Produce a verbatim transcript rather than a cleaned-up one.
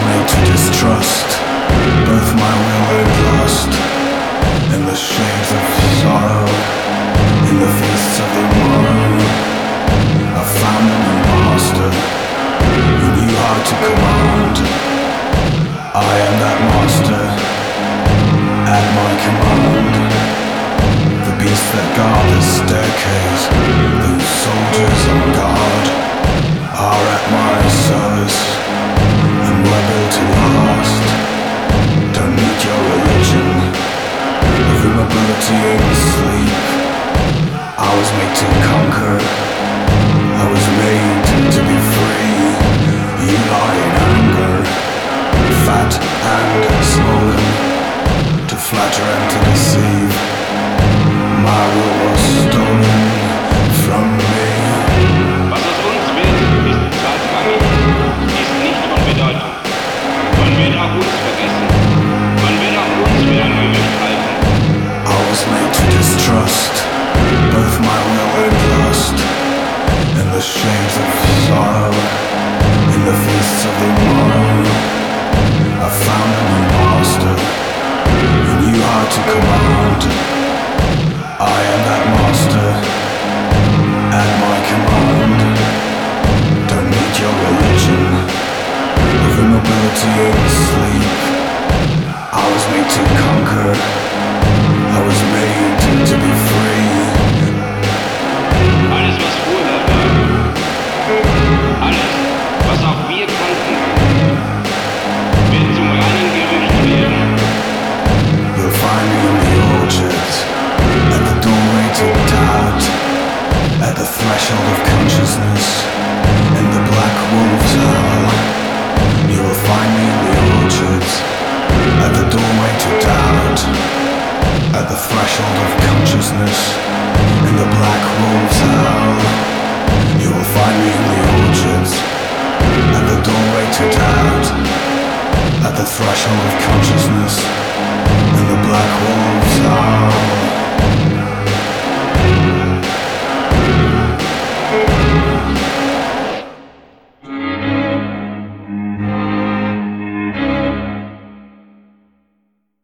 made to distrust both my will and lust. In the shades of sorrow, in the feasts of the morrow, I found a new master who knew how to command. I am that master, at my command. The beasts that guard the staircase, those soldiers on guard, are at my service, and we're built to last. Don't need your religion, of immobility and sleep. I was made to conquer, I was made to be free. You lie in anger, fat and swollen, to flatter and to deceive. My will was stolen from me. Was aus uns wird, ist zweitrangig, ist nicht von Bedeutung. Man wird auch uns vergessen, man wird auch uns für ein Gerücht halten. I was made to distrust both my will and lust. In the shades of sorrow, in the feasts of the morrow, I found a new master who knew how to command. I am that master, at my command. Don't need your religion, of immobility and sleep. I was made to conquer, I was made to be free. Alles, was vorher war, alles, was auch wir kannten, wird zum reinen Gerücht werden. You'll find me in the orchard, at the doorway to doubt, at the threshold of consciousness, in the black wolf's howl. You will find me in the orchards, at the doorway to doubt, at the threshold of consciousness, in the black wolf's howl. You will find me in the orchards, at the doorway to doubt, at the threshold of consciousness, in the black wolf's howl.